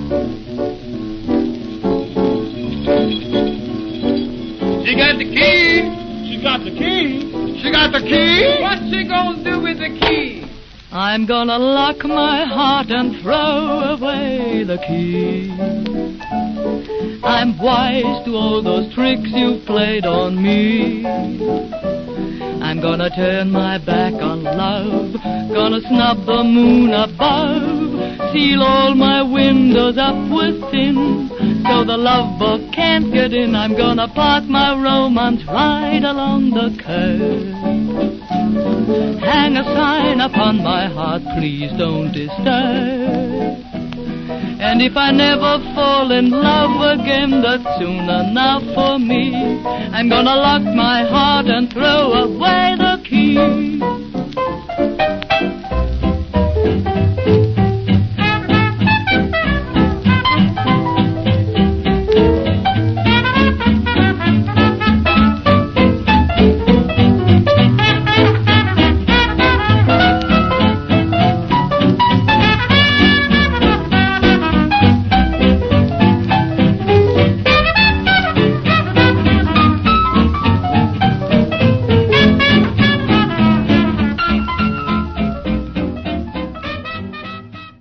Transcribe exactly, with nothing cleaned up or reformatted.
She got the key. She got the key. She got the key. What's she gonna do with the key? I'm gonna lock my heart and throw away the key. I'm wise to all those tricks you've played on me. I'm gonna turn my back on love, gonna snub the moon above, seal all my windows up with tin, so the love book can't get in. I'm gonna park my romance right along the curb, hang a sign upon my heart, please don't disturb. And if I never fall in love again, that's soon enough for me. I'm gonna lock my heart and throw away the key.